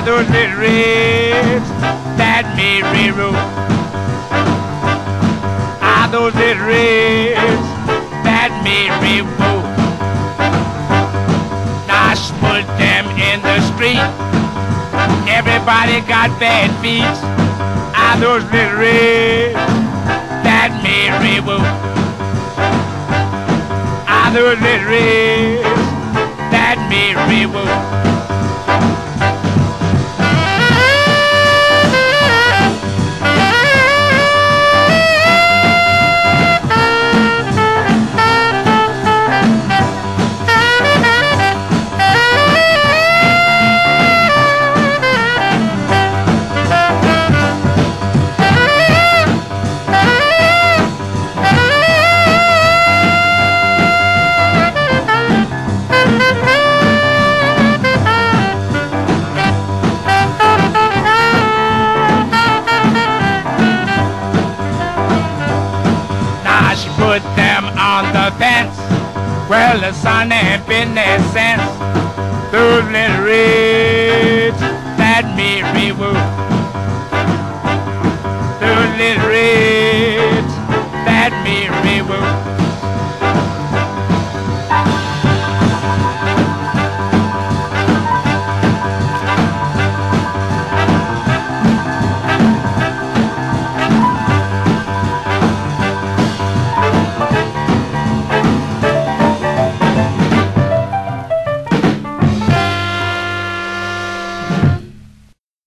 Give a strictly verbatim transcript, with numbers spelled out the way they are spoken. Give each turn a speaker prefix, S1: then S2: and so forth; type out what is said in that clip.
S1: those little reds that Mary wrote. Ah, those little reds that Mary wrote. Now she put them in the street. Everybody got bad feet. Ah, those little reds that Mary wrote. Ah, those little reds that Mary wrote. She put them on the fence. Well, the sun ain't been there since. Those little reds that Mary wrote.